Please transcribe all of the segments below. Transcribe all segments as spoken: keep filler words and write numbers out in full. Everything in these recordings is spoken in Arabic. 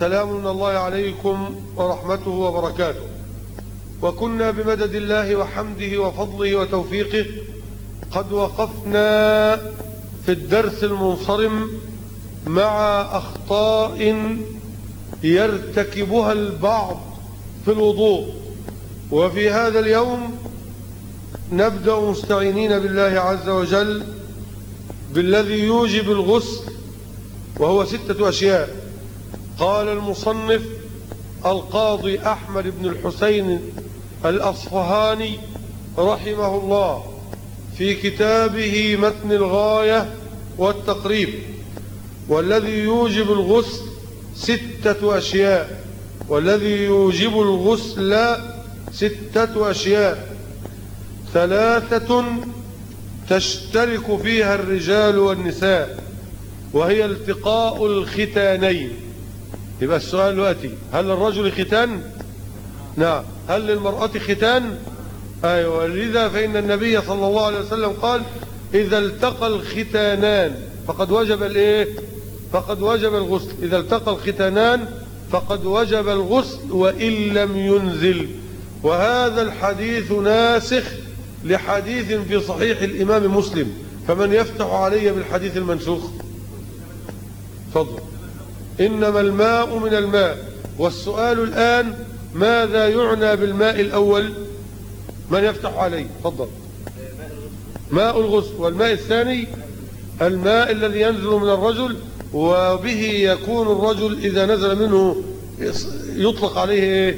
سلام من الله عليكم ورحمته وبركاته. وكنا بمدد الله وحمده وفضله وتوفيقه قد وقفنا في الدرس المنصرم مع أخطاء يرتكبها البعض في الوضوء، وفي هذا اليوم نبدأ مستعينين بالله عز وجل بالذي يوجب الغسل، وهو ستة أشياء. قال المصنف القاضي أحمد بن الحسين الأصفهاني رحمه الله في كتابه متن الغاية والتقريب: والذي يوجب الغسل ستة أشياء. والذي يوجب الغسل ستة أشياء: ثلاثة تشترك فيها الرجال والنساء، وهي التقاء الختانين. يبقى السؤال دلوقتي: هل للرجل ختان؟ نعم. هل للمرأة ختان؟ أيوة. لذا فإن النبي صلى الله عليه وسلم قال: إذا التقى الختانان فقد وجب الإيه؟ فقد وجب الغسل. إذا التقى الختانان فقد وجب الغسل وإن لم ينزل. وهذا الحديث ناسخ لحديث في صحيح الإمام مسلم، فمن يفتح علي بالحديث المنسوخ؟ تفضل. إنما الماء من الماء. والسؤال الآن: ماذا يعنى بالماء الأول؟ من يفتح علي؟ تفضل. ماء الغسل. والماء الثاني الماء الذي ينزل من الرجل، وبه يكون الرجل إذا نزل منه يطلق عليه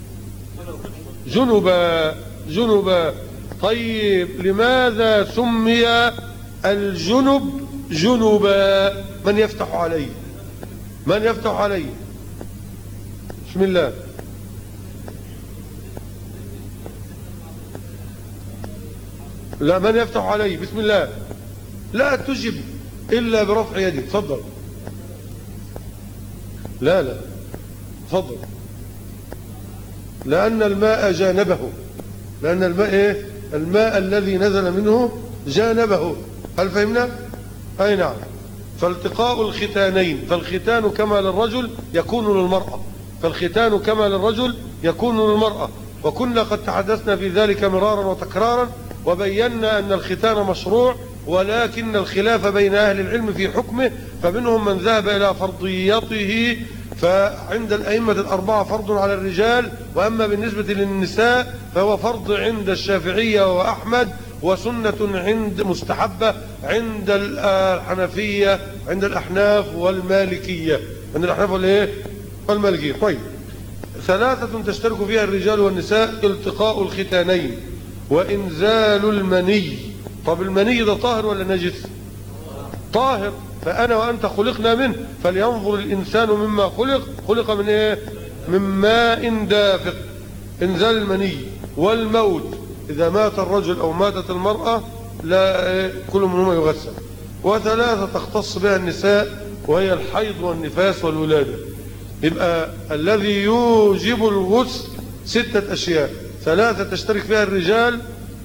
جنبا. جنبا. طيب، لماذا سمي الجنب جنبا؟ من يفتح علي؟ من يفتح علي؟ بسم الله. لا، من يفتح علي؟ بسم الله. لا تجب إلا برفع يدك. تفضل. لا لا تفضل. لأن الماء جانبه. لأن الماء إيه؟ الماء الذي نزل منه جانبه. هل فهمنا؟ أي نعم. فالتقاء الختانين، فالختان كما للرجل يكون للمرأة. فالختان كما للرجل يكون للمرأة. وكنا قد تحدثنا في ذلك مرارا وتكرارا، وبينا أن الختان مشروع، ولكن الخلاف بين أهل العلم في حكمه، فمنهم من ذهب إلى فرضيته، فعند الأئمة الأربعة فرض على الرجال، وأما بالنسبة للنساء فهو فرض عند الشافعية وأحمد، وسنة عند مستحبة عند الحنفية، عند الأحناف والمالكية. عند الأحناف والإيه؟ والمالكية. طيب، ثلاثة تشترك فيها الرجال والنساء: التقاء الختانين، وإنزال المني. طب المني ده طاهر ولا نجس؟ طاهر. فأنا وأنت خلقنا منه، فلينظر الإنسان مما خلق. خلق من إيه؟ من ماء دافق. إنزال المني. والموت، إذا مات الرجل أو ماتت المرأة لا كل منهما يغسل. وثلاثة تختص بها النساء، وهي الحيض والنفاس والولادة. يبقى الذي يوجب الغسل ستة أشياء: ثلاثة تشترك فيها الرجال،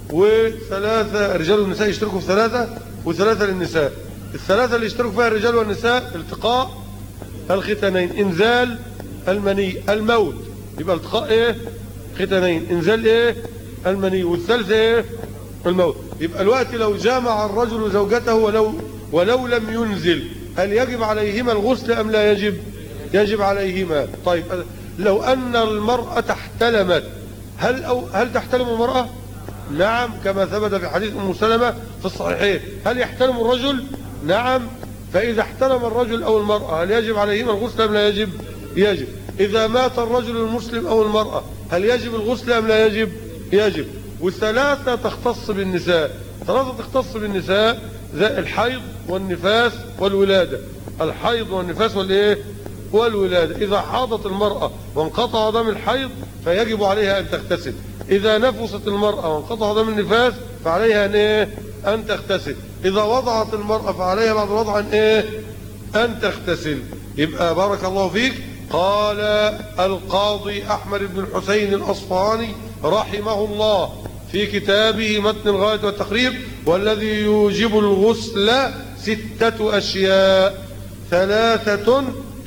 وثلاثة الرجال والنساء يشتركوا في ثلاثة، وثلاثة للنساء. الثلاثة اللي يشتركوا فيها الرجال والنساء: التقاء الختانين، إنزال المني، الموت. يبقى التقاء إيه؟ ختانين، إنزال إيه؟ المني، والثالث إيه؟ الموت. يبقى الوقت لو جامع الرجل زوجته ولو ولو لم ينزل، هل يجب عليهما الغسل أم لا يجب؟ يجب عليهما. طيب، لو أن المرأة احتلمت، هل أو هل تحتلم المرأة؟ نعم، كما ثبت في حديث أم سلمة في الصحيحين. هل يحتلم الرجل؟ نعم. فإذا احتلم الرجل أو المرأة، هل يجب عليهما الغسل أم لا يجب؟ يجب. إذا مات الرجل المسلم أو المرأة، هل يجب الغسل أم لا يجب؟ يجب. والثلاثة تختص بالنساء. ثلاثة تختص بالنساء: الحيض والنفاس والولادة. الحيض والنفاس والإيه؟ والولادة. إذا حاضت المرأة وانقطع دم الحيض فيجب عليها أن تغتسل. إذا نفست المرأة وانقطع دم النفاس فعليها أن إيه؟ أن تغتسل. إذا وضعت المرأة فعليها بعد الوضع أن إيه؟ أن تغتسل. يبقى بارك الله فيك. قال القاضي أحمد بن الحسين الأصفهاني رحمه الله في كتابه متن الغاية والتقريب: والذي يوجب الغسل ستة أشياء: ثلاثة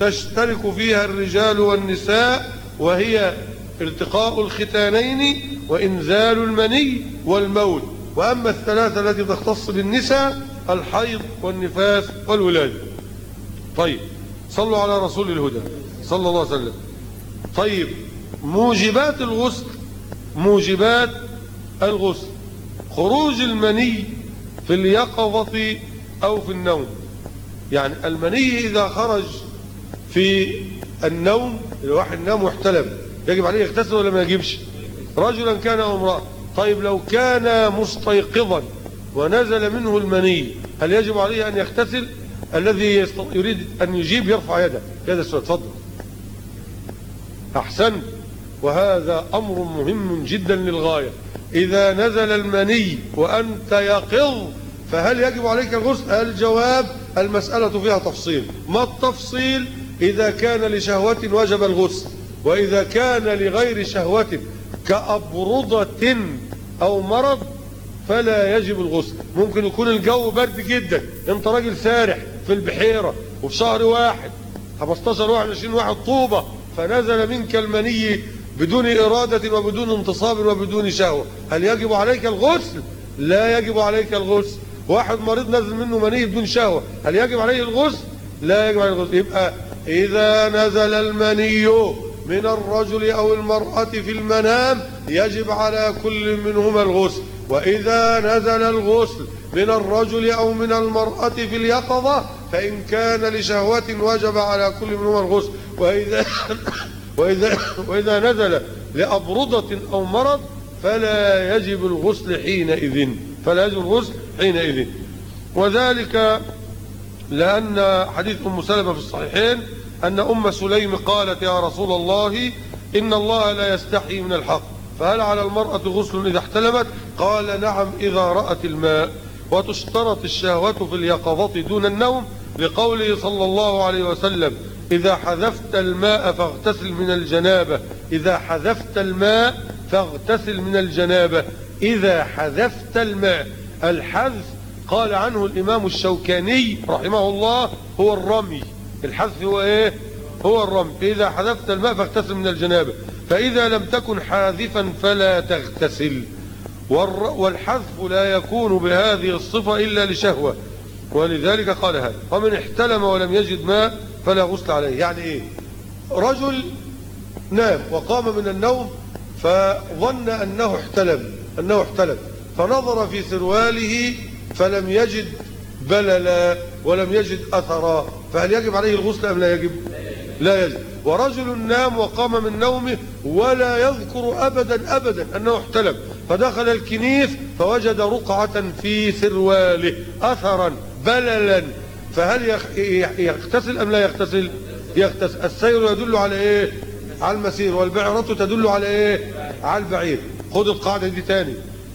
تشترك فيها الرجال والنساء، وهي التقاء الختانين وإنزال المني والموت. وأما الثلاثة التي تختص بالنساء الحيض والنفاس والولادة. طيب صلوا على رسول الهدى صلى الله عليه وسلم. طيب موجبات الغسل، موجبات الغسل خروج المني في اليقظة أو في النوم. يعني المني إذا خرج في النوم، الواحد نام واحتلم، يجب عليه يغتسل ولا ما يجبش؟ رجلا كان أو امرأة. طيب لو كان مستيقظا ونزل منه المني هل يجب عليه أن يغتسل؟ الذي يريد أن يجيب يرفع يده. هذا السؤال، تفضل. أحسن. وهذا أمر مهم جدا للغاية. إذا نزل المني وأنت يقظ فهل يجب عليك الغسل؟ الجواب المسألة فيها تفصيل. ما التفصيل؟ إذا كان لشهوة وجب الغسل، وإذا كان لغير شهوة كأبرضة أو مرض فلا يجب الغسل. ممكن يكون الجو برد جدا، انت راجل سارح في البحيرة وفي شهر واحد خمستاشر واحد وعشرين واحد طوبة، فنزل منك المني بدون إرادة وبدون انتصاب وبدون شهوة، هل يجب عليك الغسل؟ لا يجب عليك الغسل. واحد مريض نزل منه مني بدون شهوة، هل يجب عليه الغسل؟ لا يجب عليه الغسل. يبقى إذا نزل المني من الرجل أو المرأة في المنام يجب على كل منهما الغسل. وإذا نزل الغسل من الرجل أو من المرأة في اليقظة فإن كان لشهوة وجب على كل منهما الغسل. وإذا, وإذا, وإذا نزل لأبرضة أو مرض فلا يجب الغسل حينئذ، فلا يجب الغسل حينئذ. وذلك لأن حديث أم سلمة في الصحيحين أن أم سليم قالت يا رسول الله إن الله لا يستحي من الحق، فهل على المرأة غسل إذا احتلمت؟ قال نعم إذا رأت الماء. وتشترط الشهوة في اليقظة دون النوم لقوله صلى الله عليه وسلم إذا حذفت الماء فاغتسل من الجنابة. إذا حذفت الماء فاغتسل من الجنابة. إذا حذفت الماء، الحذف قال عنه الإمام الشوكاني رحمه الله هو الرمي. الحذف هو إيه؟ هو الرمي. إذا حذفت الماء فاغتسل من الجنابة. فإذا لم تكن حاذفا فلا تغتسل. والحذف لا يكون بهذه الصفة إلا لشهوة، ولذلك قال هذا. ومن احتلم ولم يجد ماء فلا غسل عليه. يعني إيه؟ رجل نام وقام من النوم فظن أنه احتلم أنه احتلم فنظر في سرواله فلم يجد بللا ولم يجد أثرا، فهل يجب عليه الغسل أم لا يجب؟ لا يجب. ورجل نام وقام من نومه ولا يذكر أبدا أبدا أنه احتلم، فدخل الكنيف فوجد رقعة في سرواله أثرا بللا، فهل يغتسل أم لا يغتسل؟ يغتسل. السير يدل على إيه؟ على المسير، والبعرة تدل على إيه؟ على البعير. خذ القاعدة دي تاني.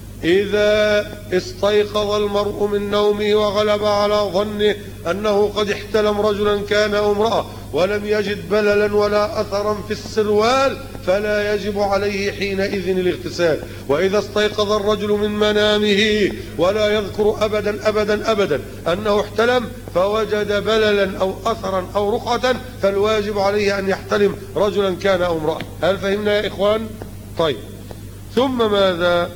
إذا استيقظ المرء من نومه وغلب على ظنه أنه قد احتلم رجلا كان أو امرأة ولم يجد بللا ولا أثرا في السروال فلا يجب عليه حينئذ الاغتسال. وإذا استيقظ الرجل من منامه ولا يذكر أبدا أبدا أبدا أنه احتلم فوجد بللا أو أثرا أو رقعة فالواجب عليه أن يحتلم رجلا كان أو امرأة. هل فهمنا يا إخوان؟ طيب. ثم ماذا؟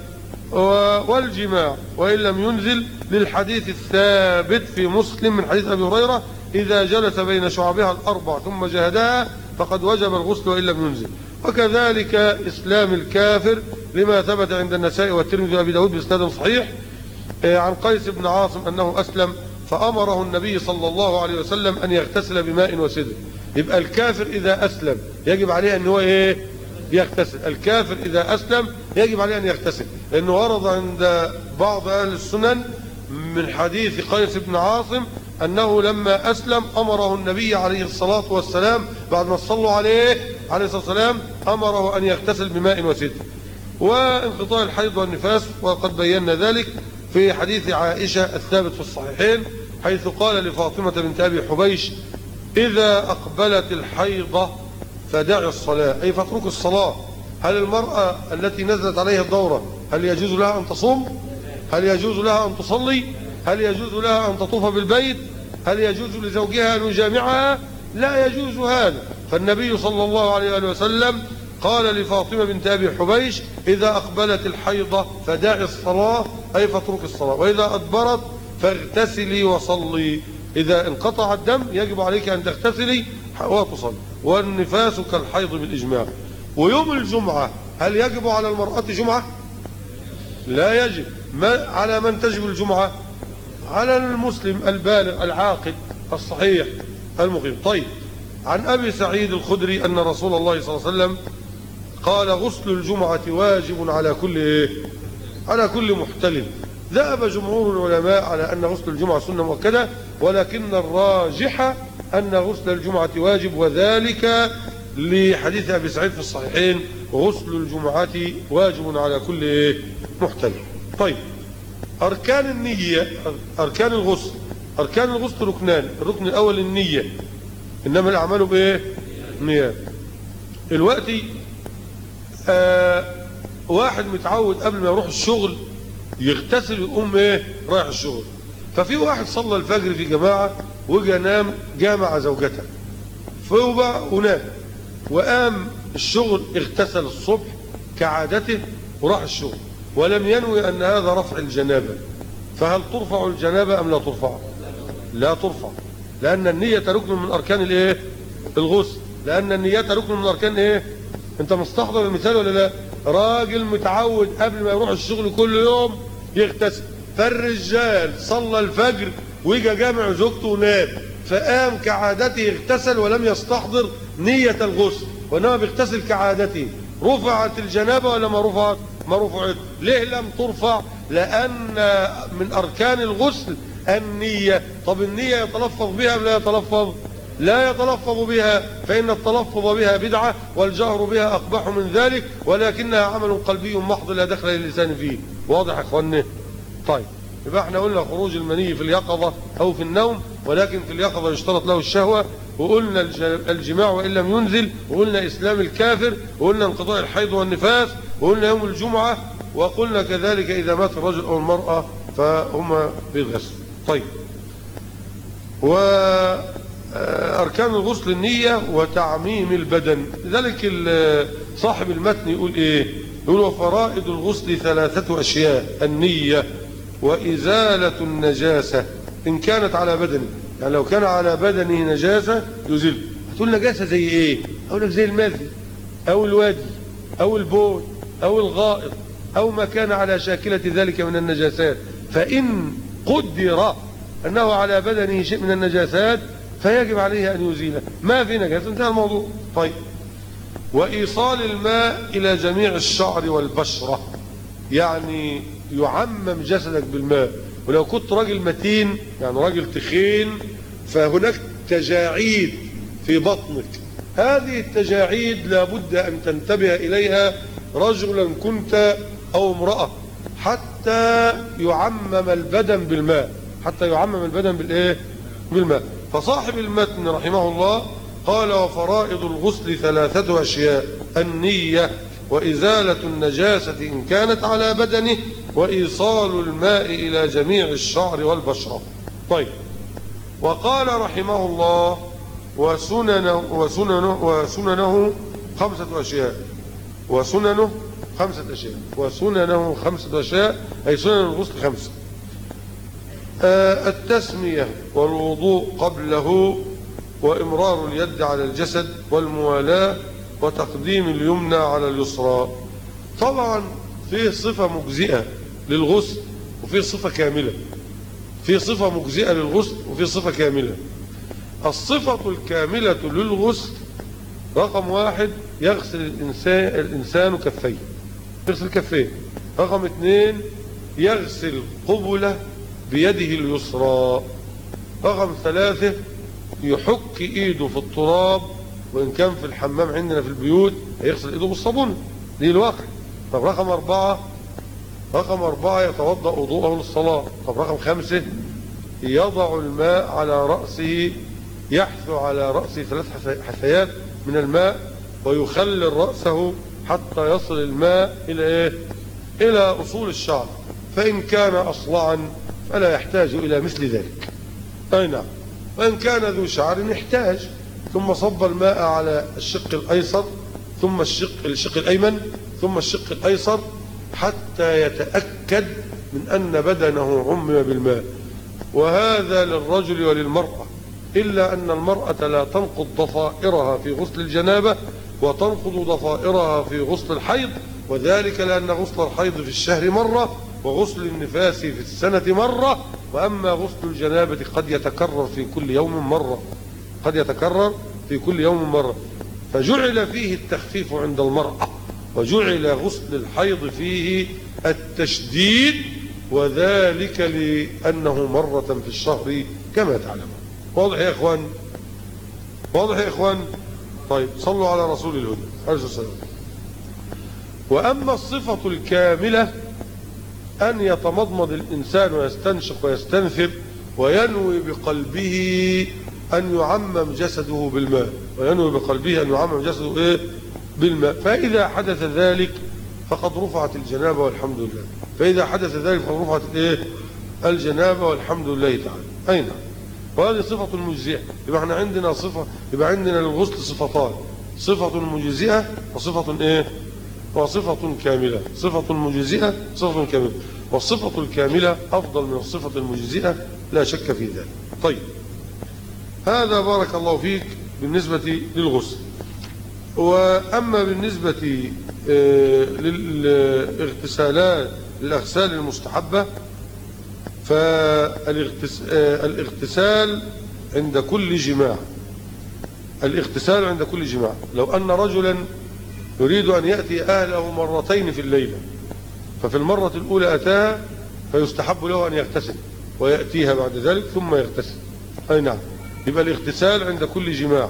والجماع وإن لم ينزل للحديث الثابت في مسلم من حديث أبي هريرة إذا جلس بين شعبها الأربع ثم جهدها فقد وجب الغسل وإن لم ينزل. وكذلك إسلام الكافر لما ثبت عند النسائي والترمذي وأبي داود بإسناد صحيح عن قيس بن عاصم أنه أسلم فأمره النبي صلى الله عليه وسلم أن يغتسل بماء وسدر. يبقى الكافر إذا أسلم يجب عليه أن هو إيه؟ يغتسل. الكافر إذا أسلم يجب عليه أن يغتسل، لأنه ورد عند بعض أهل السنن من حديث قيس بن عاصم أنه لما أسلم أمره النبي عليه الصلاة والسلام بعد ما صلوا عليه عليه الصلاة والسلام أمره أن يغتسل بماء وسدر. وانقطاع الحيض والنفاس وقد بينا ذلك في حديث عائشة الثابت في الصحيحين حيث قال لفاطمة بنت أبي حبيش إذا أقبلت الحيضة فدع الصلاة، أي فاترك الصلاة. هل المرأة التي نزلت عليها الدورة هل يجوز لها أن تصوم؟ هل يجوز لها أن تصلي؟ هل يجوز لها أن تطوف بالبيت؟ هل يجوز لزوجها أن يجامعها؟ لا يجوز هذا. فالنبي صلى الله عليه وآله وسلم قال لفاطمة بنت أبي حبيش: إذا أقبلت الحيضة فدعي الصلاة، أي فاترك الصلاة، وإذا أدبرت فاغتسلي وصلي. إذا انقطع الدم يجب عليك أن تغتسلي وتصلي. والنفاس كالحيض بالإجماع. ويوم الجمعة هل يجب على المرأة جمعة؟ لا يجب. ما على من تجب الجمعة؟ على المسلم البالغ العاقل الصحيح المقيم. طيب، عن أبي سعيد الخدري أن رسول الله صلى الله عليه وسلم قال: غسل الجمعة واجب على كل إيه؟ على كل محتلم. ذهب جمهور العلماء على أن غسل الجمعة سنة مؤكدة، ولكن الراجح أن غسل الجمعة واجب، وذلك لحديث أبي سعيد في الصحيحين: غسل الجمعة واجب على كل إيه؟ محتلم. طيب، أركان النية، أركان الغسل. أركان الغسل ركنان: الركن الأول النية، إنما الأعمال بإيه؟ نيات. دلوقتي آه واحد متعود قبل ما يروح الشغل يغتسل ويقوم ايه؟ رايح الشغل. ففي واحد صلى الفجر في جماعة وجا نام جامع زوجته، فوبع ونام، وقام الشغل اغتسل الصبح كعادته وراح الشغل، ولم ينوي أن هذا رفع الجنابة. فهل ترفع الجنابة أم لا ترفع؟ لا ترفع، لأن النية ركن من أركان الايه؟ الغسل. لأن النية ركن من أركان ايه؟ أنت مستحضر المثال ولا لا؟ راجل متعود قبل ما يروح الشغل كل يوم يغتسل، فالرجال صلى الفجر ويجا جامع زوجته ونام، فقام كعادته اغتسل ولم يستحضر نية الغسل، وإنما بيغتسل كعادته. رفعت الجنابة ولا ما رفعت؟ ما رفعت. ليه لم ترفع؟ لأن من أركان الغسل النية. طب النية يتلفظ بها أم لا يتلفظ؟ لا يتلفظ بها، فإن التلفظ بها بدعة والجهر بها أقبح من ذلك، ولكنها عمل قلبي محض لا دخل للسان فيه. واضح يا اخواني؟ طيب، يبقى احنا قلنا خروج المني في اليقظة أو في النوم، ولكن في اليقظة يشترط له الشهوة، وقلنا الجماع وإن لم ينزل، وقلنا إسلام الكافر، وقلنا انقضاء الحيض والنفاس، وقلنا يوم الجمعة، وقلنا كذلك إذا مات الرجل أو المرأة فهما بالغسل. طيب، وأركان الغسل النية وتعميم البدن. لذلك صاحب المتن يقول إيه؟ يقول: وفرائض الغسل ثلاثة أشياء: النية، وإزالة النجاسة إن كانت على بدنه. يعني لو كان على بدنه نجاسة يزيل. هتقول نجاسة زي إيه؟ أقول لك زي المذي أو الوادي أو البول أو الغائط أو ما كان على شاكلة ذلك من النجاسات. فإن قدر أنه على بدنه شيء من النجاسات فيجب عليه أن يزيله. ما في نجاسة، انتهى الموضوع. طيب، وإيصال الماء إلى جميع الشعر والبشرة، يعني يعمم جسدك بالماء. ولو كنت راجل متين، يعني راجل تخين، فهناك تجاعيد في بطنك، هذه التجاعيد لابد أن تنتبه إليها رجلا كنت أو امرأة، حتى يعمم البدن بالماء، حتى يعمم البدن بالإيه؟ بالماء. فصاحب المتن رحمه الله قال: وفرائض الغسل ثلاثة أشياء: النية، وإزالة النجاسة إن كانت على بدنه، وإيصال الماء إلى جميع الشعر والبشرة. طيب، وقال رحمه الله: وسننه, وسننه, وسننه خمسة أشياء. وسننه خمسة أشياء وسننه خمسة أشياء أي سنن الغسل خمسة: آه التسمية، والوضوء قبله، وإمرار اليد على الجسد، والموالاة، وتقديم اليمنى على اليسرى. طبعا فيه صفة مجزئة للغسل وفيه صفة كاملة. فيه صفة مجزئة للغسل وفيه صفة كاملة. الصفة الكاملة للغسل: رقم واحد، يغسل الإنسان, الإنسان كفيه، يغسل كفيه. رقم اثنين، يغسل قبله بيده اليسرى. رقم ثلاثة، يحك ايده في التراب، وإن كان في الحمام عندنا في البيوت يغسل ايده بالصابون، دي الواقع. طب رقم أربعة رقم أربعة يتوضأ وضوءه للصلاة. طب رقم خمسة، يضع الماء على رأسه، يحثو على رأسه ثلاث حثيات من الماء، ويخلل رأسه حتى يصل الماء إلى إيه؟ إلى أصول الشعر. فإن كان أصلعا فلا يحتاج إلى مثل ذلك. أي نعم. وإن كان ذو شعر يحتاج، ثم صب الماء على الشق الأيسر ثم الشق الشق الأيمن ثم الشق الأيسر حتى يتأكد من أن بدنه عمم بالماء. وهذا للرجل وللمرأة، إلا أن المرأة لا تنقض ضفائرها في غسل الجنابة وتنقض ضفائرها في غسل الحيض، وذلك لأن غسل الحيض في الشهر مرة وغسل النفاس في السنة مرة، وأما غسل الجنابة قد يتكرر في كل يوم مرة قد يتكرر في كل يوم مرة فجعل فيه التخفيف عند المرأة، وجعل غسل الحيض فيه التشديد، وذلك لأنه مرة في الشهر كما تعلمون. واضح يا إخوان؟ واضح يا إخوان؟ طيب صلوا على رسول الهدى عليه الصلاة والسلام. وأما الصفة الكاملة أن يتمضمض الإنسان ويستنشق ويستنثر وينوي بقلبه أن يعمم جسده بالماء وينوي بقلبه أن يعمم جسده إيه؟ بالماء، فإذا حدث ذلك فقد رفعت الجنابة والحمد لله. فإذا حدث ذلك فقد رفعت إيه؟ الجنابة والحمد لله تعالى. أين؟ وهذه صفة مجزئة. يبقى احنا عندنا صفة، يبقى عندنا للغسل صفتان، صفة مجزئة وصفة إيه؟ وصفة كاملة. صفة مجزئة صفة كاملة، والصفة الكاملة أفضل من الصفة المجزئة لا شك في ذلك. طيب هذا بارك الله فيك بالنسبة للغسل. وأما بالنسبة للاغتسالات الأغسال المستحبة فالاغتسال عند كل جماع الاغتسال عند كل جماع لو أن رجلا يريد أن يأتي أهله مرتين في الليلة، ففي المرة الأولى أتاها فيستحب له أن يغتسل ويأتيها بعد ذلك ثم يغتسل. أي نعم، يبقى الاغتسال عند كل جماع،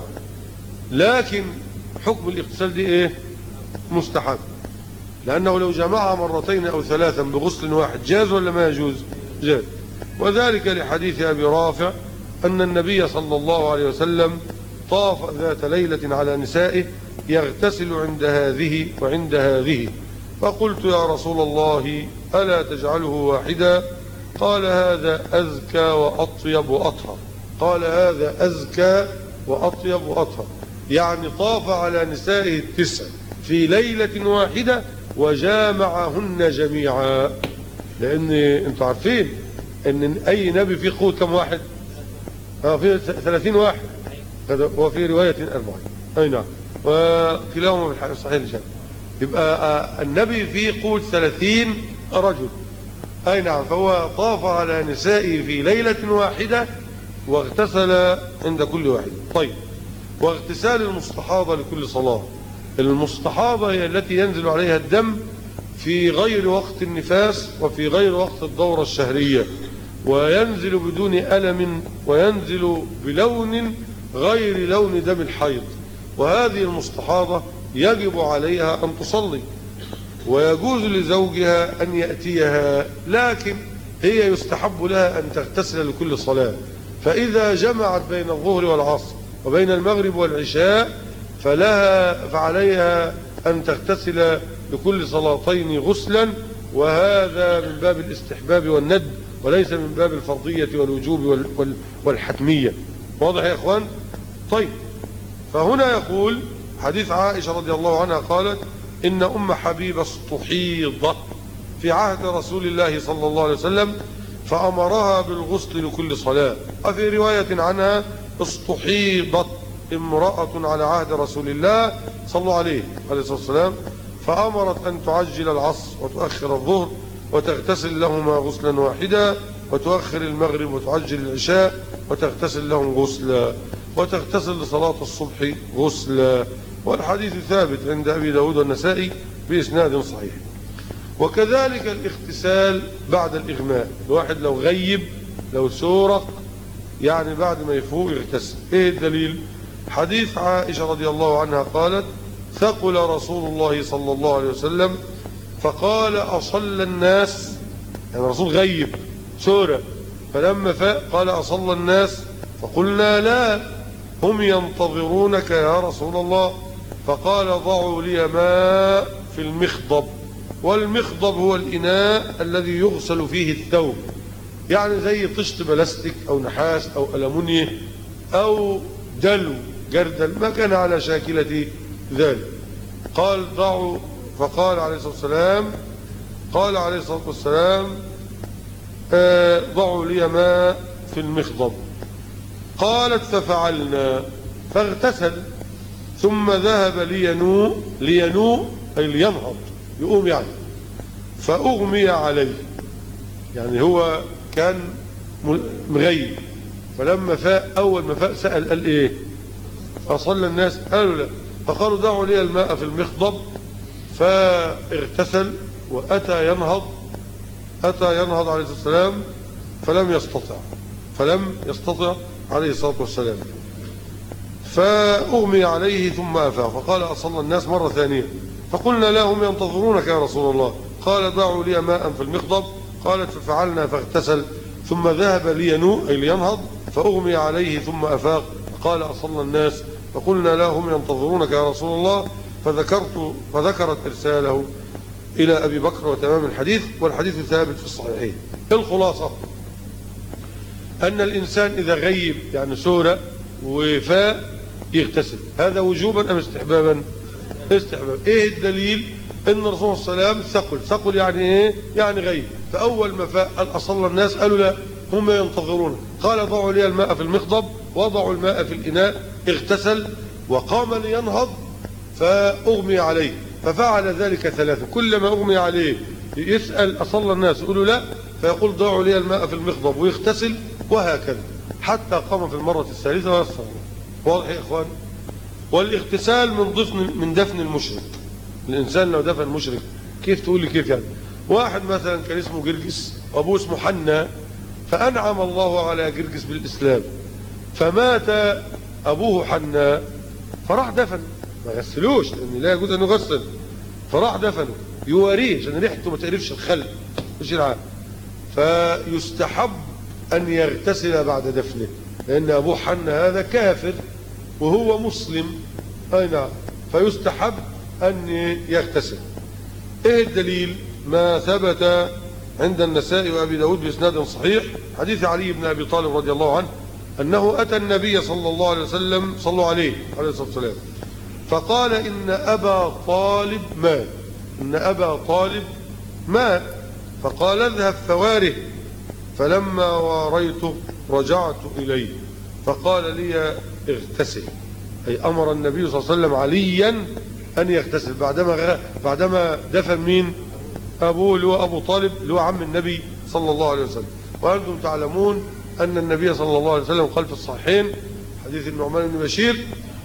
لكن حكم الاغتسال دي ايه؟ مستحب، لأنه لو جمعها مرتين أو ثلاثا بغسل واحد جاز ولا ما يجوز؟ جاز. وذلك لحديث أبي رافع أن النبي صلى الله عليه وسلم طاف ذات ليلة على نسائه يغتسل عند هذه وعند هذه، فقلت يا رسول الله ألا تجعله واحدا؟ قال هذا أزكى وأطيب وأطهر. قال هذا أزكى وأطيب وأطهر، يعني طاف على نسائه التسع في ليلة واحدة وجامعهن جميعا، لأن انتوا عارفين أن أي نبي فيه قوة كم واحد؟ اه فيه ثلاثين واحد، وفي رواية أربعين. أي نعم، وكلاهما في الصحيح الجامع. يبقى النبي فيه قوة ثلاثين رجل. أي نعم، فهو طاف على نسائه في ليلة واحدة واغتسل عند كل واحد. طيب، واغتسال المستحاضة لكل صلاة. المستحاضة هي التي ينزل عليها الدم في غير وقت النفاس وفي غير وقت الدورة الشهرية، وينزل بدون ألم وينزل بلون غير لون دم الحيض. وهذه المستحاضة يجب عليها أن تصلي ويجوز لزوجها أن يأتيها، لكن هي يستحب لها أن تغتسل لكل صلاة. فإذا جمعت بين الظهر والعصر وبين المغرب والعشاء فلها فعليها أن تغتسل لكل صلاتين غسلا، وهذا من باب الاستحباب والندب وليس من باب الفرضية والوجوب والحتمية. واضح يا إخوان؟ طيب، فهنا يقول حديث عائشة رضي الله عنها قالت إن أم حبيبة استحيضت في عهد رسول الله صلى الله عليه وسلم فأمرها بالغسل لكل صلاة. وفي رواية عنها استحيضت امرأة على عهد رسول الله صلى الله عليه وسلم فأمرت أن تعجل العصر وتؤخر الظهر وتغتسل لهما غسلا واحدا، وتؤخر المغرب وتعجل العشاء وتغتسل لهم غسلا، وتغتسل لصلاة الصبح غسلا. والحديث ثابت عند أبي داود والنسائي بإسناد صحيح. وكذلك الاغتسال بعد الإغماء، الواحد لو غيب لو سورق يعني بعد ما يفوق يغتسل. ايه الدليل؟ حديث عائشة رضي الله عنها قالت ثقل رسول الله صلى الله عليه وسلم فقال أصلى الناس، يعني الرسول غيب سورة، فلما فاق قال أصلى الناس؟ فقلنا لا، هم ينتظرونك يا رسول الله. فقال ضعوا لي ماء في المخضب، والمخضب هو الإناء الذي يغسل فيه الثوب، يعني زي طشت بلاستيك أو نحاس أو ألموني أو دلو جردا ما كان على شاكلة ذلك. قال ضعوا، فقال عليه الصلاة والسلام قال عليه الصلاة والسلام آه ضعوا لي ماء في المخضب. قالت ففعلنا، فاغتسل ثم ذهب لينوء لينوء أي لينهض، يقوم يعني، فأغمي عليه، يعني هو كان مغيب، فلما فاق أول ما فاق سأل قال إيه؟ فصلى الناس قالوا لا، فقالوا دعوا لي الماء في المخضب، فاغتسل وأتى ينهض أتى ينهض عليه الصلاة والسلام فلم يستطع فلم يستطع عليه الصلاة والسلام، فأغمي عليه ثم أفاق، فقال أصلى الناس مرة ثانية، فقلنا لا هم ينتظرونك يا رسول الله. قال ضعوا لي ماء في المخضب. قالت ففعلنا، فاغتسل ثم ذهب لينوء أي لينهض، فأغمي عليه ثم أفاق، قال أصلى الناس، فقلنا لا هم ينتظرونك يا رسول الله. فذكرت فذكرت إرساله إلى أبي بكر وتمام الحديث، والحديث ثابت في الصحيحين. الخلاصة أن الإنسان إذا غيب يعني سورة وفاء يغتسل، هذا وجوبا أم استحبابا؟ استحباب. إيه الدليل؟ إن الرسول صلى الله عليه وسلم ثقل ثقل يعني إيه؟ يعني غيب، فأول ما فاء قال أصلى الناس، قالوا لا هم ينتظرون، قال ضعوا لي الماء في المخضب، وضعوا الماء في الإناء، اغتسل وقام لينهض فأغمي عليه، ففعل ذلك ثلاثة، كلما أغمي عليه يسأل أصلى الناس، يقولوا لا، فيقول ضعوا لي الماء في المخضب ويغتسل، وهكذا حتى قام في المرة الثالثة والصلاة. واضح يا إخوان؟ والاغتسال من دفن من دفن المشرك. الإنسان لو دفن مشرك، كيف تقول لي كيف يعني؟ واحد مثلا كان اسمه جرجس وأبوه اسمه حنا، فأنعم الله على جرجس بالإسلام، فمات أبوه حنا، فراح دفن، ما غسلوش لأن لا يجوز أن يغسل، فراح دفنه يواريه عشان ريحته ما تقرفش الخلق مش العام، فيستحب أن يغتسل بعد دفنه، لأن أبوه حنا هذا كافر وهو مسلم، أي نعم، فيستحب أن يغتسل. إيه الدليل؟ ما ثبت عند النسائي وأبي داود بإسناد صحيح، حديث علي بن أبي طالب رضي الله عنه أنه أتى النبي صلى الله عليه وسلم صلوا عليه عليه الصلاة والسلام، فقال إن أبا طالب مات إن أبا طالب مات فقال اذهب فواره، فلما واريته رجعت إليه فقال لي اغتسل، أي أمر النبي صلى الله عليه وسلم عليا أن يغتسل بعدما بعدما دفن مين؟ أبوه اللي هو أبو طالب اللي هو عم النبي صلى الله عليه وسلم. وأنتم تعلمون أن النبي صلى الله عليه وسلم قال في الصحيحين حديث النعمان بن بشير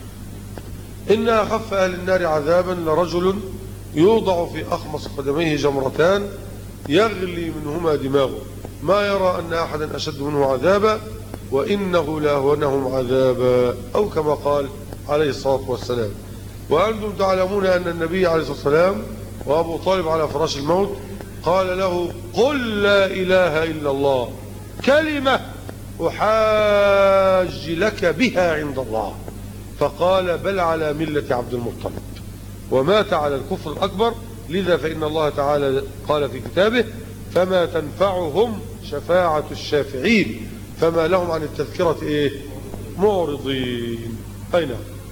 إن أخف أهل النار عذابا لرجل يوضع في أخمص قدميه جمرتان يغلي منهما دماغه، ما يرى أن أحدا أشد منه عذابا وإنه لأهونهم عذابا، أو كما قال عليه الصلاة والسلام. وأنتم تعلمون أن النبي عليه الصلاة والسلام وأبو طالب على فراش الموت قال له قل لا إله إلا الله كلمة أحاج لك بها عند الله، فقال بل على ملة عبد المطلب، ومات على الكفر الأكبر. لذا فإن الله تعالى قال في كتابه فما تنفعهم شفاعة الشافعين فما لهم عن التذكرة إيه؟ معرضين. أين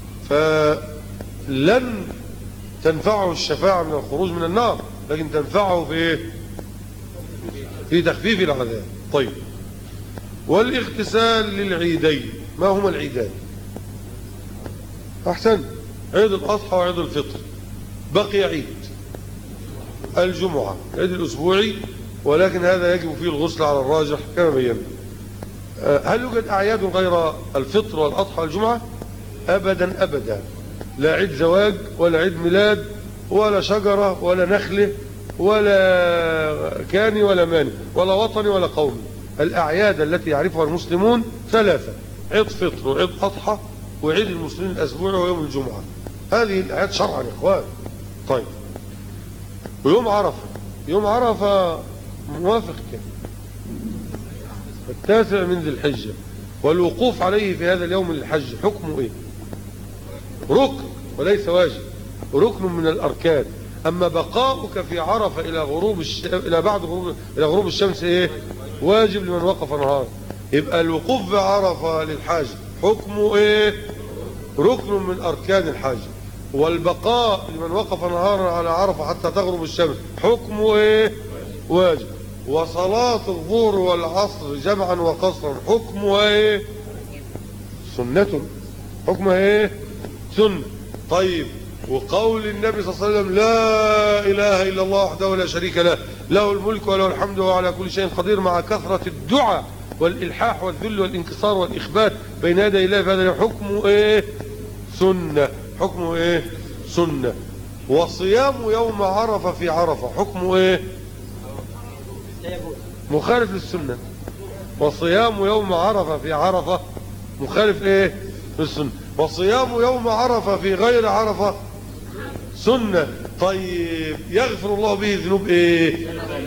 فلن تنفعه الشفاعة من الخروج من النار، لكن تنفعه في إيه؟ في تخفيف العذاب. طيب، والاغتسال للعيدين، ما هما العيدان؟ أحسن، عيد الأضحى وعيد الفطر، بقي عيد الجمعة، عيد الأسبوعي، ولكن هذا يجب فيه الغسل على الراجح كما بينا. هل يوجد أعياد غير الفطر والأضحى والجمعة؟ أبدا أبدا، لا عيد زواج ولا عيد ميلاد ولا شجرة ولا نخلة ولا كاني ولا ماني ولا وطني ولا قومي. الأعياد التي يعرفها المسلمون ثلاثة: عيد فطر وعيد أضحى وعيد المسلمين الأسبوعي ويوم الجمعة. هذه الأعياد شرعا يا إخوان. طيب، ويوم عرفة، يوم عرفة موافق كده التاسع من ذي الحجة، والوقوف عليه في هذا اليوم للحج حكمه إيه؟ ركن وليس واجب، ركن من الأركان. أما بقاؤك في عرفة إلى غروب الش... إلى بعد غروب إلى غروب الشمس إيه؟ واجب لمن وقف نهار. يبقى الوقوف بعرفة للحاج حكمه إيه؟ ركن من أركان الحج. والبقاء لمن وقف نهارا على عرفة حتى تغرب الشمس حكمه ايه؟ واجب. وصلاة الظهر والعصر جمعا وقصرا حكمه ايه؟ سنة. حكمه ايه؟ سنة. طيب، وقول النبي صلى الله عليه وسلم لا إله إلا الله وحده لا شريك له له الملك وله الحمد وهو على كل شيء قدير مع كثرة الدعاء والإلحاح والذل والانكسار والإخبات بين يدي الله، فهذا حكمه ايه؟ سنة. حكمه ايه؟ سنة. وصيام يوم عرفة في عرفة حكمه ايه؟ مخالف للسنة. وصيام يوم عرفة في عرفة مخالف ايه؟ للسنة. وصيام يوم عرفة في غير عرفة سنة. طيب، يغفر الله به ذنوب ايه؟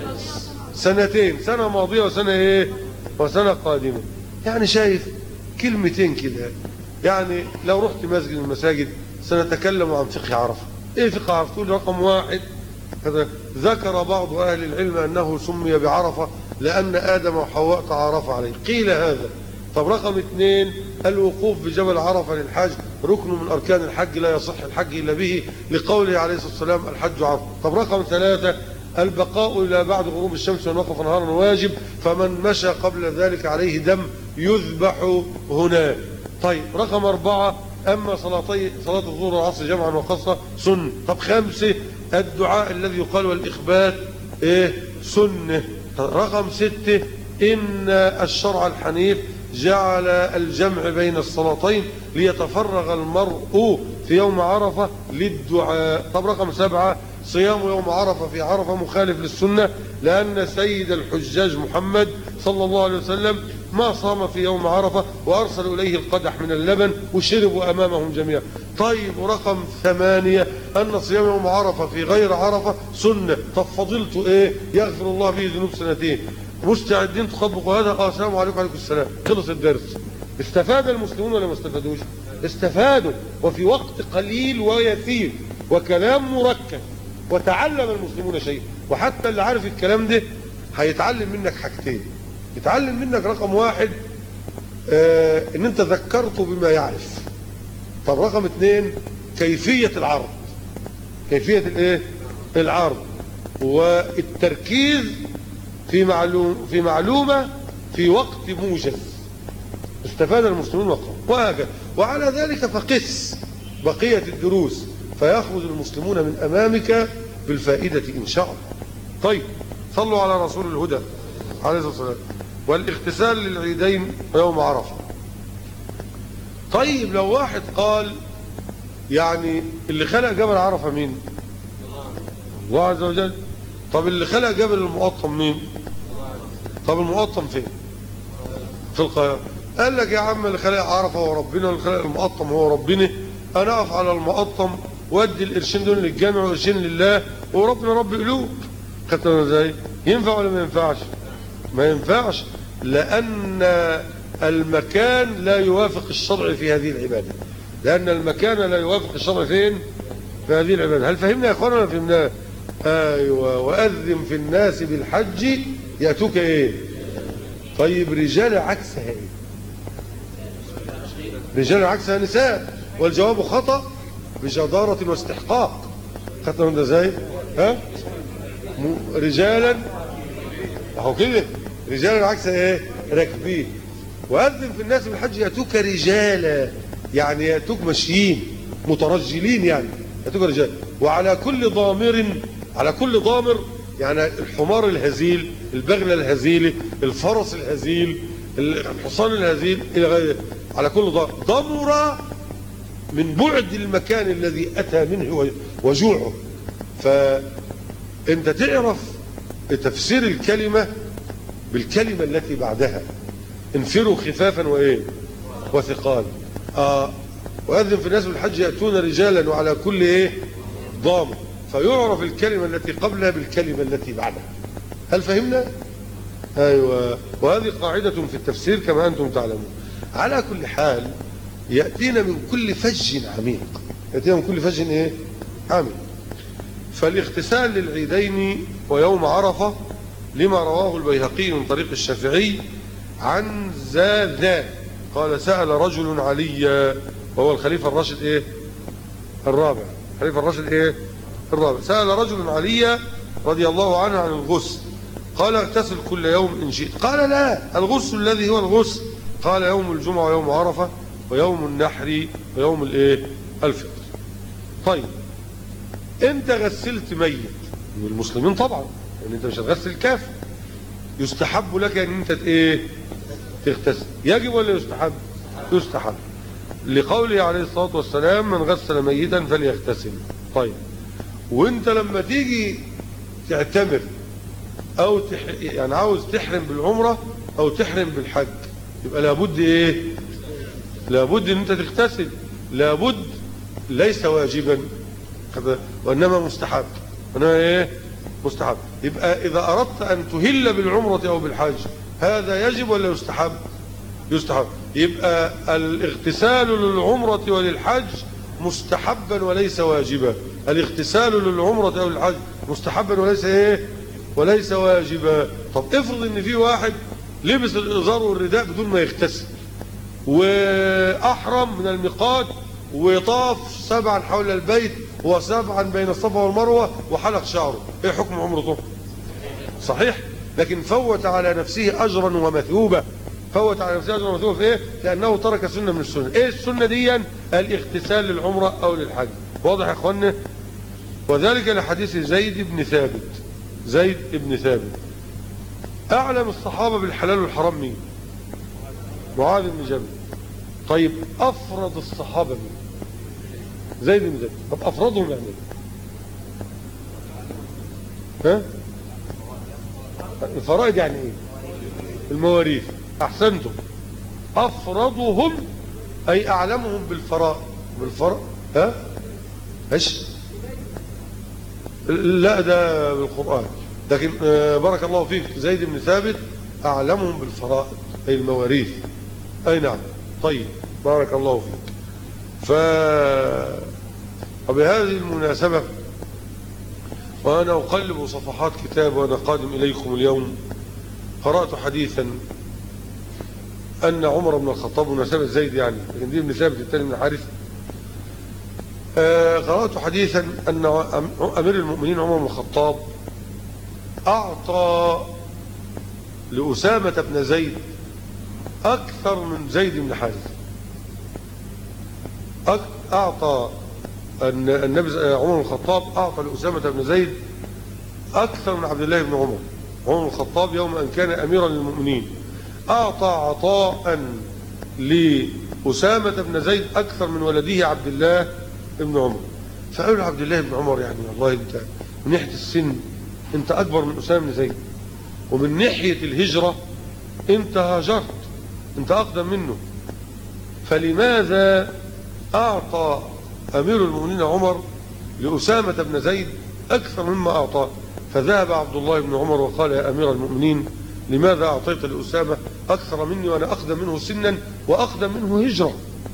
سنتين، سنة ماضية وسنة ايه؟ وسنة قادمة. يعني شايف كلمتين كده، يعني لو رحت مسجد من المساجد سنتكلم عن فقه عرفة. ايه فقه عرفة؟ تقول رقم واحد كذا. ذكر بعض اهل العلم انه سمي بعرفة لان ادم وحواء تعارف عليه، قيل هذا. طب رقم اثنين، الوقوف بجبل عرفة للحج ركن من اركان الحج لا يصح الحج الا به لقوله عليه الصلاة والسلام الحج عرفة. طب رقم ثلاثة، البقاء الى بعد غروب الشمس والوقف نهارا واجب، فمن مشى قبل ذلك عليه دم يذبح هناك. طيب، رقم أربعة، أما صلاتي صلاة الظهر والعصر جمعا وقصرا سنة. طب خمسة، الدعاء الذي يقال والإخبات إيه؟ سنة. رقم ستة، إن الشرع الحنيف جعل الجمع بين الصلاتين ليتفرغ المرء في يوم عرفة للدعاء. طب رقم سبعة، صيام يوم عرفة في عرفة مخالف للسنة لأن سيد الحجاج محمد صلى الله عليه وسلم ما صام في يوم عرفة وأرسلوا إليه القدح من اللبن وشربوا أمامهم جميعا. طيب، ورقم ثمانية، أن صيام يوم عرفة في غير عرفة سنة. طب فضلته إيه؟ يغفر الله به ذنوب سنتين. مستعدين تطبقوا هذا؟ آه السلام عليكم وعليكم السلام. خلص الدرس. استفاد المسلمون ولا ما استفادوش؟ استفادوا، وفي وقت قليل ويسير وكلام مركب، وتعلم المسلمون شيء. وحتى اللي عارف الكلام ده هيتعلم منك حاجتين. يتعلم منك رقم واحد آه ان انت ذكرته بما يعرف. طب رقم اثنين، كيفية العرض. كيفية الايه؟ العرض والتركيز في معلوم في معلومة في وقت موجز. استفاد المسلمون وقت وهكذا. وعلى ذلك فقس بقية الدروس فيخرج المسلمون من أمامك بالفائدة إن شاء الله. طيب، صلوا على رسول الهدى عليه الصلاة والسلام. والاغتسال للعيدين يوم عرفة. طيب، لو واحد قال يعني اللي خلق جبل عرفة مين؟ الله عز وجل. طب اللي خلق جبل المقطم مين؟ طب المقطم فين؟ في القاهرة. قال لك يا عم اللي خلق عرفة هو ربنا واللي خلق المقطم هو ربنا. انا اقف على المقطم وادي القرشين دول للجامع وقرشين لله وربنا رب قلوب. خدتوا ازاي؟ ينفع ولا ما ينفعش؟ ما ينفعش، لان المكان لا يوافق الشرع في هذه العبادة. لان المكان لا يوافق الشرع فين؟ في هذه العبادة. هل فهمنا يا اخوانا ولا فهمنا؟ ايوه. واذن في الناس بالحج ياتوك ايه؟ طيب، رجال عكسها ايه؟ رجال عكسها نساء، والجواب خطأ بجدارة واستحقاق. خدتوا ده ازاي؟ ها؟ رجالا اهو كده، رجالا عكسها ايه؟ راكبين. واذن في الناس بالحج ياتوك رجالا، يعني ياتوك ماشيين مترجلين، يعني ياتوك رجال. وعلى كل ضامر، على كل ضامر يعني الحمار الهزيل، البغل الهزيل، الفرس الهزيل، الحصان الهزيل الى غيره. على كل ضامر. ضمر من بعد المكان الذي اتى منه وجوعه. فانت تعرف تفسير الكلمة بالكلمة التي بعدها. انفروا خفافا وايه؟ وثقال. آه. وأذن في الناس بالحج يأتون رجالا وعلى كل ايه؟ ضامر. فيعرف الكلمة التي قبلها بالكلمة التي بعدها. هل فهمنا؟ ايوه. وهذه قاعدة في التفسير كما انتم تعلمون. على كل حال يأتينا من كل فج عميق. يأتينا من كل فج ايه؟ عميق. فالاغتسال للعيدين ويوم عرفة لما رواه البيهقي من طريق الشافعي عن زاذان قال سأل رجل علي وهو الخليفة الراشد إيه الرابع. الخليفة الراشد إيه الرابع. سأل رجل علي رضي الله عنه عن الغسل، قال اغتسل كل يوم إن شئت. قال لا، الغسل الذي هو الغسل قال يوم الجمعة ويوم عرفة ويوم النحر ويوم الايه الفطر. طيب انت غسلت ميت من المسلمين طبعا، يعني انت مش هتغسل كافر، يستحب لك ان انت ايه تغتسل. يجب ولا يستحب؟ يستحب، لقوله عليه الصلاة والسلام من غسل ميتا فليغتسل. طيب وانت لما تيجي تعتمر او تح... يعني عاوز تحرم بالعمرة او تحرم بالحج، يبقى لابد ايه لابد ان انت تغتسل، لابد، ليس واجبا وانما مستحب، وانما ايه مستحب. يبقى اذا اردت ان تهل بالعمرة او بالحج هذا يجب ولا يستحب؟ يستحب. يبقى الاغتسال للعمرة وللحج مستحبا وليس واجبا. الاغتسال للعمرة او للحج مستحبا وليس ايه وليس واجبا. طب افرض ان في واحد لبس الازار والرداء بدون ما يغتسل واحرم من الميقات وطاف سبعا حول البيت وسبعا بين الصفا والمروه وحلق شعره، ايه حكم عمرته؟ صحيح، لكن فوت على نفسه اجرا ومثوبه. فوت على نفسه اجرا ومثوبه في ايه؟ لانه ترك سنه من السنن. ايه السنه دي؟ الاغتسال للعمره او للحج. واضح يا اخوانا؟ وذلك لحديث زيد بن ثابت. زيد بن ثابت اعلم الصحابه بالحلال والحرام مين؟ معاذ بن جبل. طيب افرض الصحابه مين؟ زيد بن ثابت. طب افرضهم يعني ها؟ الفرائض يعني ايه؟ المواريث. احسنتم. افرضهم اي اعلمهم بالفرائض. بالفرائض ها؟ ايش؟ لا ده بالقرآن، لكن بارك الله فيك زيد بن ثابت اعلمهم بالفرائض اي المواريث. اي نعم. طيب بارك الله فيك. ف وبهذه المناسبة وأنا أقلب صفحات كتاب وأنا قادم إليكم اليوم قرأت حديثا أن عمر بن الخطاب، مناسبة زيد يعني لكن دي بن ثابت الثاني من حارث، آه قرأت حديثا أن أمير المؤمنين عمر بن الخطاب أعطى لأسامة بن زيد أكثر من زيد بن حارث. أعطى النبي عمر بن الخطاب أعطى لأسامة بن زيد أكثر من عبد الله بن عمر. عمر بن الخطاب يوم أن كان أميرا للمؤمنين أعطى عطاء لأسامة بن زيد أكثر من ولده عبد الله بن عمر. فقالوا عبد الله بن عمر يعني والله أنت من ناحية السن أنت أكبر من أسامة بن زيد، ومن ناحية الهجرة أنت هاجرت، أنت أقدم منه، فلماذا أعطى أمير المؤمنين عمر لأسامة بن زيد أكثر مما أعطاه؟ فذهب عبد الله بن عمر وقال يا أمير المؤمنين لماذا أعطيت لأسامة أكثر مني وأنا أقدم منه سنا وأقدم منه هجرة؟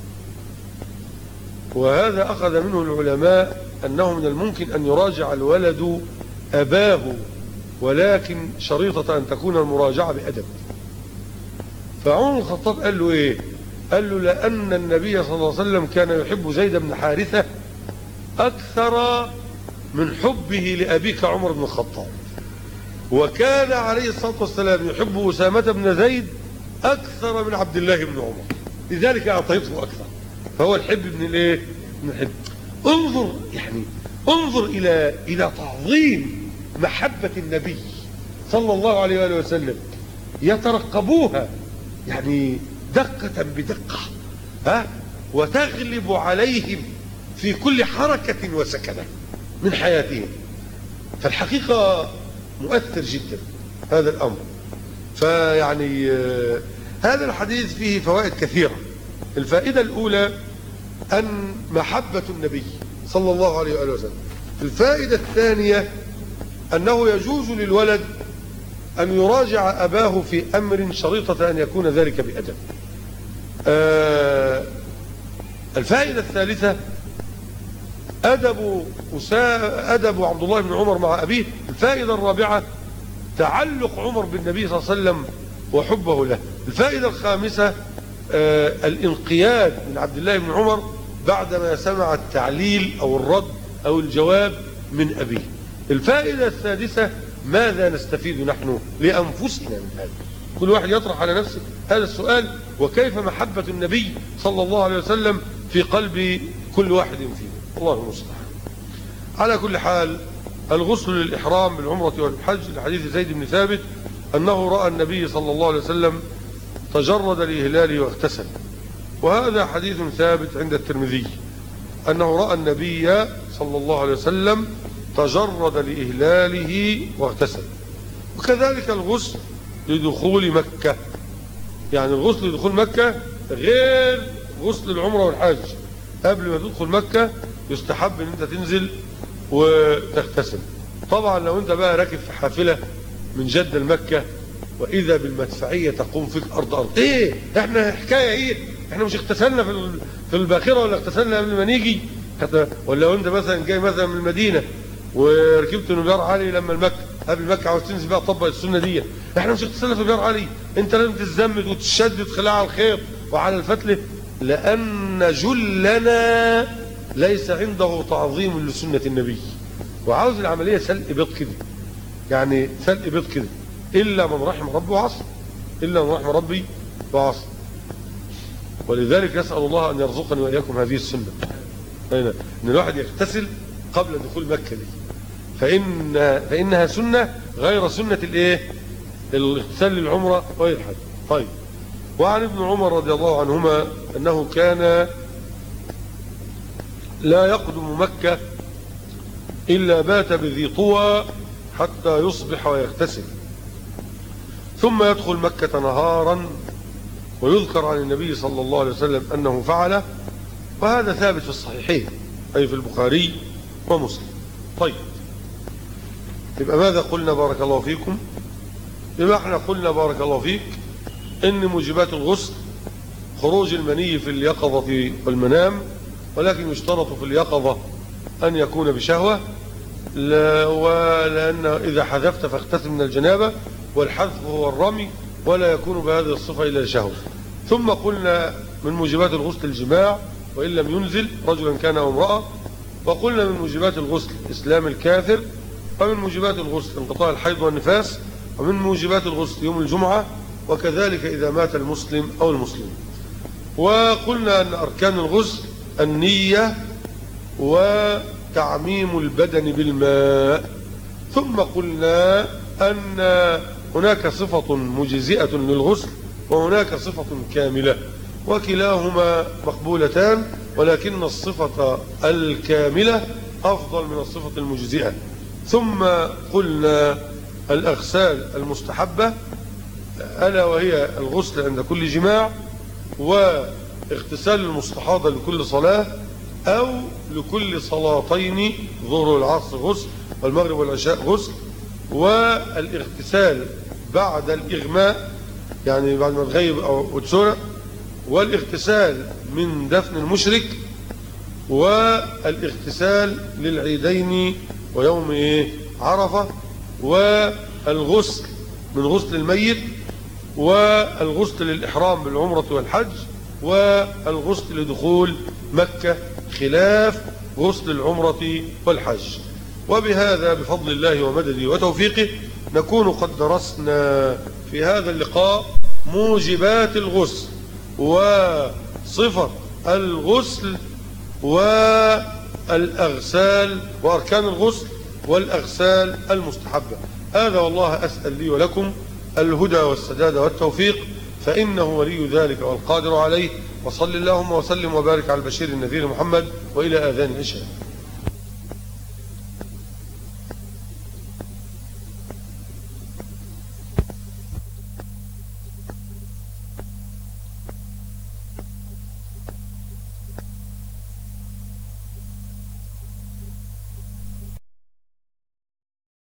وهذا أخذ منه العلماء أنه من الممكن أن يراجع الولد أباه، ولكن شريطة أن تكون المراجعة بأدب. فعمر الخطاب قال له إيه؟ قال له لأن النبي صلى الله عليه وسلم كان يحب زيد بن حارثة أكثر من حبه لأبيك عمر بن الخطاب، وكان عليه الصلاة والسلام يحب أسامة بن زيد أكثر من عبد الله بن عمر، لذلك أعطيته أكثر. فهو الحب من الايه؟ من الحب. انظر يعني انظر إلى إلى تعظيم محبة النبي صلى الله عليه وآله وسلم، يترقبوها يعني دقة بدقة، ها، وتغلب عليهم في كل حركة وسكنة من حياتهم. فالحقيقة مؤثر جدا هذا الأمر. فيعني هذا الحديث فيه فوائد كثيرة. الفائدة الأولى أن محبة النبي صلى الله عليه وآله وسلم. الفائدة الثانية أنه يجوز للولد أن يراجع أباه في أمر شريطة أن يكون ذلك بأدب. آه الفائدة الثالثة أدب أدب عبد الله بن عمر مع أبيه. الفائدة الرابعة تعلق عمر بالنبي صلى الله عليه وسلم وحبه له. الفائدة الخامسة آه الانقياد من عبد الله بن عمر بعدما سمع التعليل أو الرد أو الجواب من أبيه. الفائدة السادسة: ماذا نستفيد نحن لأنفسنا من هذا؟ كل واحد يطرح على نفسه هذا السؤال، وكيف محبة النبي صلى الله عليه وسلم في قلب كل واحد فينا. الله المستعان. على كل حال، الغسل للإحرام بالعمرة والحج لحديث زيد بن ثابت أنه رأى النبي صلى الله عليه وسلم تجرد لإهلاله واغتسل، وهذا حديث ثابت عند الترمذي أنه رأى النبي صلى الله عليه وسلم تجرد لإهلاله واغتسل. وكذلك الغسل لدخول مكة، يعني الغسل لدخول مكة غير غسل العمرة والحج. قبل ما تدخل مكة يستحب ان انت تنزل وتغتسل. طبعا لو انت بقى راكب في حافلة من جدة لمكة واذا بالمدفعية تقوم فيك ارض ارض، ايه احنا حكاية ايه؟ احنا مش اغتسلنا في في الباخرة ولا اغتسلنا قبل ما نيجي؟ ولا لو انت مثلا جاي مثلا من المدينة وركبت نجار علي لما المكة قبل مكة عاوز تنزل بقى طبق السنة دي، احنا مش اغتسلنا في نجار علي. انت لازم تتزمت وتشدد خلاع على الخيط وعلى الفتلة، لأن جلنا ليس عنده تعظيم لسنة النبي، وعاوز العملية سلق بيض كده، يعني سلق بيض كده، إلا من رحم ربي وعصر، إلا من رحم ربي وعصر. ولذلك نسأل الله أن يرزقني وإياكم هذه السنة، أن الواحد يغتسل قبل دخول مكة دي، فإن فإنها سنة غير سنة الإيه؟ الاغتسال للعمرة والحج. طيب، وعن ابن عمر رضي الله عنهما أنه كان لا يقدم مكة إلا بات بذي طوى حتى يصبح ويغتسل، ثم يدخل مكة نهارا، ويذكر عن النبي صلى الله عليه وسلم أنه فعله، وهذا ثابت في الصحيحين أي في البخاري ومسلم. طيب، يبقى ماذا قلنا بارك الله فيكم؟ يبقى احنا قلنا بارك الله فيك إن موجبات الغسل خروج المني في اليقظة والمنام، ولكن يشترط في اليقظة أن يكون بشهوة، ولأن إذا حذفت فاغتسل من الجنابة، والحذف هو الرمي، ولا يكون بهذه الصفة إلا شهوة. ثم قلنا من موجبات الغسل الجماع وإن لم ينزل رجلا كان أو امرأة، وقلنا من موجبات الغسل إسلام الكافر، ومن موجبات الغسل انقطاع الحيض والنفاس، ومن موجبات الغسل يوم الجمعة، وكذلك إذا مات المسلم أو المسلم. وقلنا أن أركان الغسل النية وتعميم البدن بالماء. ثم قلنا أن هناك صفة مجزئة للغسل وهناك صفة كاملة، وكلاهما مقبولتان، ولكن الصفة الكاملة أفضل من الصفة المجزئة. ثم قلنا الأغسال المستحبة ألا وهي الغسل عند كل جماع، واغتسال المستحاضة لكل صلاة أو لكل صلاتين، ظهر والعصر غسل والمغرب والعشاء غسل، والاغتسال بعد الإغماء يعني بعد ما تغيب أو تسرق، والاغتسال من دفن المشرك، والاغتسال للعيدين ويوم إيه؟ عرفة، والغسل من غسل الميت، والغسل للإحرام بالعمرة والحج، والغسل لدخول مكة خلاف غسل العمرة والحج. وبهذا بفضل الله ومدده وتوفيقه نكون قد درسنا في هذا اللقاء موجبات الغسل وصفة الغسل والأغسال وأركان الغسل والأغسال المستحبة. هذا والله أسأل لي ولكم الهدى والسداد والتوفيق، فإنه ولي ذلك والقادر عليه. وصل اللهم وسلم وبارك على البشير النذير محمد، وإلى آذان العشاء.